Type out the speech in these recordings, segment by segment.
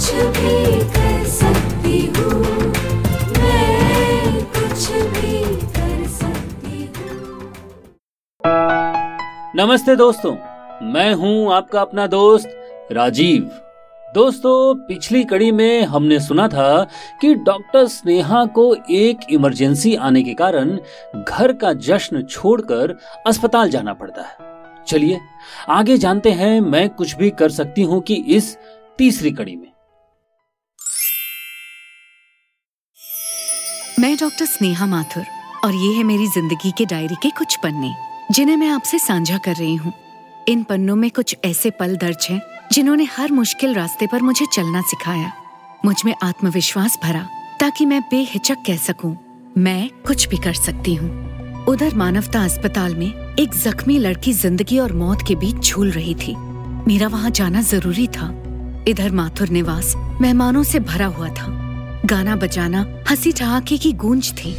कुछ भी कर सकती हूँ, मैं कुछ भी कर सकती हूँ। नमस्ते दोस्तों, मैं हूं आपका अपना दोस्त राजीव। दोस्तों, पिछली कड़ी में हमने सुना था कि डॉक्टर स्नेहा को एक इमरजेंसी आने के कारण घर का जश्न छोड़कर अस्पताल जाना पड़ता है। चलिए आगे जानते हैं मैं कुछ भी कर सकती हूँ कि इस तीसरी कड़ी में। मैं डॉक्टर स्नेहा माथुर और ये है मेरी जिंदगी के डायरी के कुछ पन्ने जिन्हें मैं आपसे साझा कर रही हूँ। इन पन्नों में कुछ ऐसे पल दर्ज हैं जिन्होंने हर मुश्किल रास्ते पर मुझे चलना सिखाया, मुझ में आत्मविश्वास भरा ताकि मैं बेहिचक कह सकूं, मैं कुछ भी कर सकती हूँ। उधर मानवता अस्पताल में एक जख्मी लड़की जिंदगी और मौत के बीच झूल रही थी। मेरा वहाँ जाना जरूरी था। इधर माथुर निवास मेहमानों से भरा हुआ था। गाना बजाना, हंसी ठहाके की गूंज थी।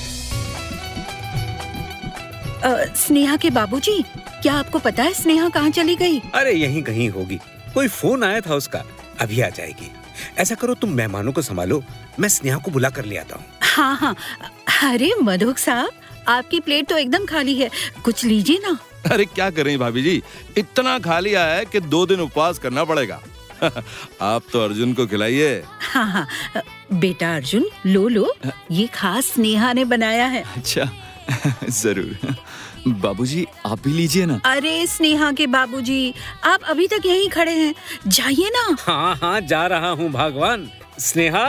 स्नेहा के बाबूजी, क्या आपको पता है स्नेहा कहाँ चली गई? अरे यहीं कहीं होगी, कोई फोन आया था उसका, अभी आ जाएगी। ऐसा करो तुम मेहमानों को संभालो, मैं स्नेहा को बुला कर ले आता हूँ। हाँ हाँ। अरे मधुक साहब, आपकी प्लेट तो एकदम खाली है, कुछ लीजिए ना। अरे क्या करें भाभी जी, इतना खा लिया है कि 2 दिन उपवास करना पड़ेगा। आप तो अर्जुन को खिलाइए। हाँ हाँ, बेटा अर्जुन लो लो, ये खास स्नेहा ने बनाया है। अच्छा जरूर। बाबूजी आप भी लीजिए ना। अरे स्नेहा के बाबूजी, आप अभी तक यहीं खड़े हैं, जाइए ना। हाँ हाँ जा रहा हूँ भगवान। स्नेहा,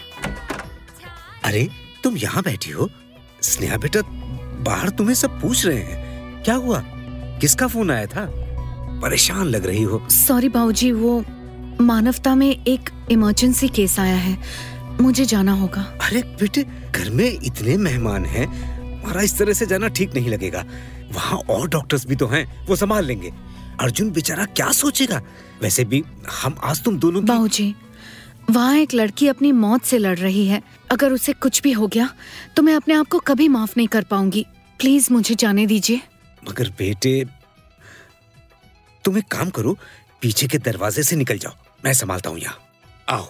अरे तुम यहाँ बैठी हो? स्नेहा बेटा, बाहर तुम्हें सब पूछ रहे हैं, क्या हुआ? किसका फोन आया था? परेशान लग रही हो। सॉरी बाबूजी, वो मानवता में एक इमरजेंसी केस आया है, मुझे जाना होगा। अरे बेटे, घर में इतने मेहमान हैं, हमारा इस तरह से जाना ठीक नहीं लगेगा। वहाँ और डॉक्टर्स भी तो हैं, वो संभाल लेंगे। अर्जुन बेचारा क्या सोचेगा? वैसे भी हम आज तुम दोनों की... बाबूजी, वहाँ एक लड़की अपनी मौत से लड़ रही है। अगर उसे कुछ भी हो गया तो मैं अपने आप को कभी माफ नहीं कर पाऊंगी। प्लीज मुझे जाने दीजिए। मगर बेटे, तुम एक काम करो, पीछे के दरवाजे से निकल जाओ, मैं संभालता हूँ यहाँ। आओ।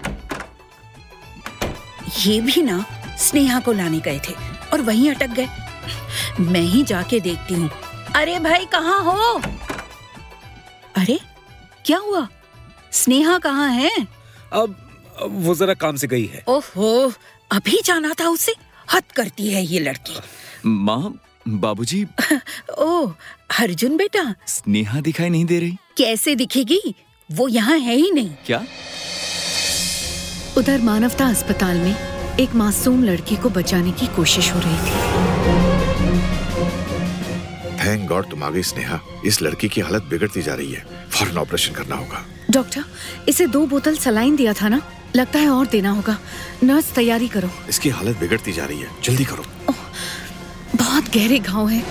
ये भी ना स्नेहा को लाने गए थे और वहीं अटक गए। मैं ही जाके देखती हूँ। अरे भाई कहाँ हो? अरे क्या हुआ? स्नेहा कहाँ है? अब वो जरा काम से गई है। ओहो, अभी जाना था उसे। हद करती है ये लड़की। माँ, बाबूजी। ओह अर्जुन बेटा, स्नेहा दिखाई नहीं दे रही। कैसे दिखेगी, वो यहाँ है ही नहीं। क्या? उधर मानवता अस्पताल में एक मासूम लड़की को बचाने की कोशिश हो रही थी। थैंक गॉड तुम आ गई स्नेहा। इस लड़की की हालत बिगड़ती जा रही है, फौरन ऑपरेशन करना होगा। डॉक्टर, इसे 2 बोतल सलाइन दिया था ना, लगता है और देना होगा। नर्स तैयारी करो। इसकी हालत बिगड़ती जा रही है, जल्दी करो। बहुत गहरे घाव है।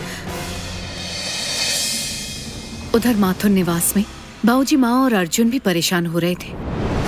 उधर माथुर निवास में बाबूजी, माँ और अर्जुन भी परेशान हो रहे थे।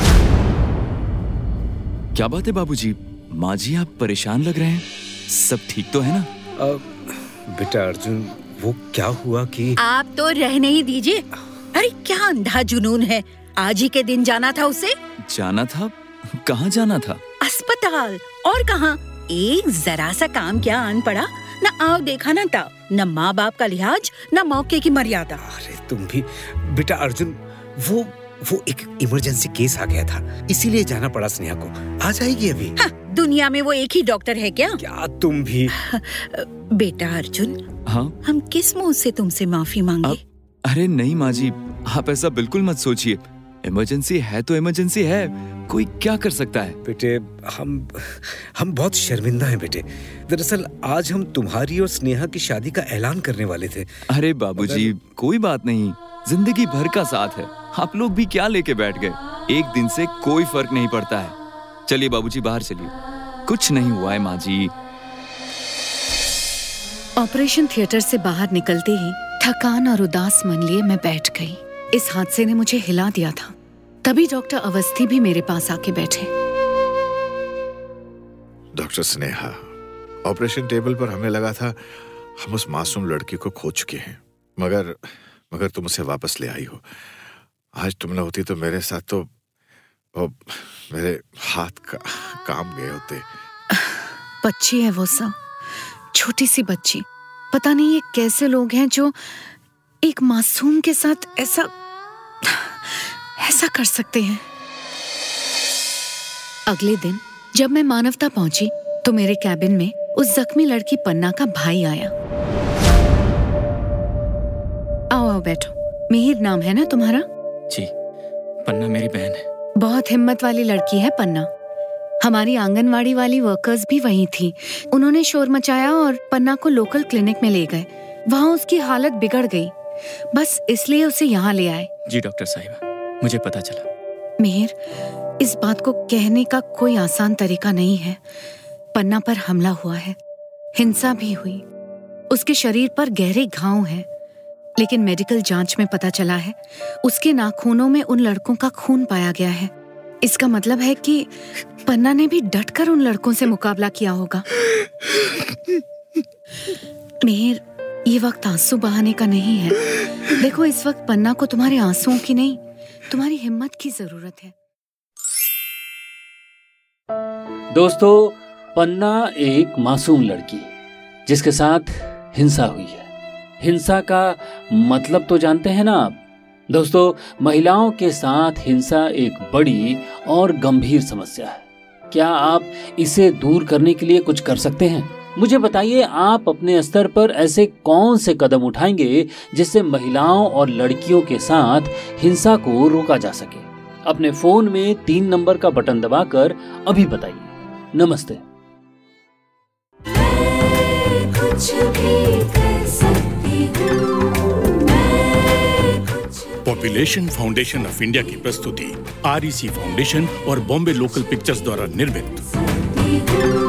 क्या बात है बाबूजी? माँ जी आप परेशान लग रहे हैं, सब ठीक तो है ना? बेटा अर्जुन, वो क्या हुआ कि... आप तो रहने ही दीजिए। अरे क्या अंधा जुनून है, आज ही के दिन जाना था उसे। जाना था? कहाँ जाना था? अस्पताल, और कहाँ। एक जरा सा काम क्या आन पड़ा, न आओ देखा न ताओ, न माँ बाप का लिहाज, न मौके की मर्यादा। अरे तुम भी। बेटा अर्जुन, वो एक इमरजेंसी केस आ गया था, इसीलिए जाना पड़ा स्नेहा को। आ जाएगी अभी। हाँ, दुनिया में वो एक ही डॉक्टर है क्या? क्या तुम भी। बेटा अर्जुन, हाँ, हम किस मुंह से तुमसे माफी मांगे? अरे नहीं माँ जी, आप ऐसा बिल्कुल मत सोचिए। इमरजेंसी है तो इमरजेंसी है, कोई क्या कर सकता है। बेटे, हम बहुत शर्मिंदा हैं बेटे। दरअसल आज हम तुम्हारी और स्नेहा की शादी का ऐलान करने वाले थे। अरे बाबूजी, कोई बात नहीं, जिंदगी भर का साथ है, आप लोग भी क्या लेके बैठ गए। एक दिन से कोई फर्क नहीं पड़ता है। चलिए बाबूजी बाहर चलिए, कुछ नहीं हुआ है माँ जी। ऑपरेशन थिएटर से बाहर निकलते ही थकान और उदास मन लिए मैं बैठ गई। इस हादसे ने मुझे हिला दिया था। तभी डॉक्टर अवस्थी भी मेरे पास आके बैठे। डॉक्टर स्नेहा, ऑपरेशन टेबल पर हमें लगा था हम उस मासूम लड़की को खो चुके हैं, मगर तुम उसे वापस ले आई हो। आज तुम न होती तो मेरे साथ तो ओ, मेरे हाथ का काम गए होते। बच्ची है वो सब, छोटी सी बच्ची। पता नहीं ये कैसे लोग हैं जो एक मासूम के साथ ऐसा कर सकते हैं। अगले दिन जब मैं मानवता पहुंची तो मेरे कैबिन में उस जख्मी लड़की पन्ना का भाई आया। आओ आओ बैठो। मिहिर नाम है ना तुम्हारा? जी, पन्ना मेरी बहन है। बहुत हिम्मत वाली लड़की है पन्ना। हमारी आंगनवाड़ी वाली वर्कर्स भी वहीं थी। उन्होंने शोर मचाया और पन्ना को लोकल क्लिनिक में ले गए। वहाँ उसकी हालत बिगड़ गई, बस इसलिए उसे यहाँ ले आए। जी डॉक्टर साहिबा, मुझे पता चला। मिहिर, इस बात को कहने का कोई आसान तरीका नहीं है। पन्ना पर हमला हुआ है, हिंसा भी हुई, उसके शरीर पर गहरे घाव हैं, लेकिन मेडिकल जांच में पता चला है उसके नाखूनों में उन लड़कों का खून पाया गया है। इसका मतलब है कि पन्ना ने भी डटकर उन लड़कों से मुकाबला किया होगा। मिहिर, ये वक्त आंसू बहाने का नहीं है। देखो, इस वक्त पन्ना को तुम्हारे आंसुओं की नहीं, तुम्हारी हिम्मत की जरूरत है। दोस्तों, पन्ना एक मासूम लड़की जिसके साथ हिंसा हुई है। हिंसा का मतलब तो जानते हैं ना आप? दोस्तों, महिलाओं के साथ हिंसा एक बड़ी और गंभीर समस्या है। क्या आप इसे दूर करने के लिए कुछ कर सकते हैं? मुझे बताइए, आप अपने स्तर पर ऐसे कौन से कदम उठाएंगे जिससे महिलाओं और लड़कियों के साथ हिंसा को रोका जा सके? अपने फोन में 3 नंबर का बटन दबाकर अभी बताइए। नमस्ते। मैं कुछ भी कर सकती हूँ, मैं कुछ पॉपुलेशन फाउंडेशन ऑफ इंडिया की प्रस्तुति REC फाउंडेशन और बॉम्बे लोकल पिक्चर्स द्वारा निर्मित। सकती हूँ।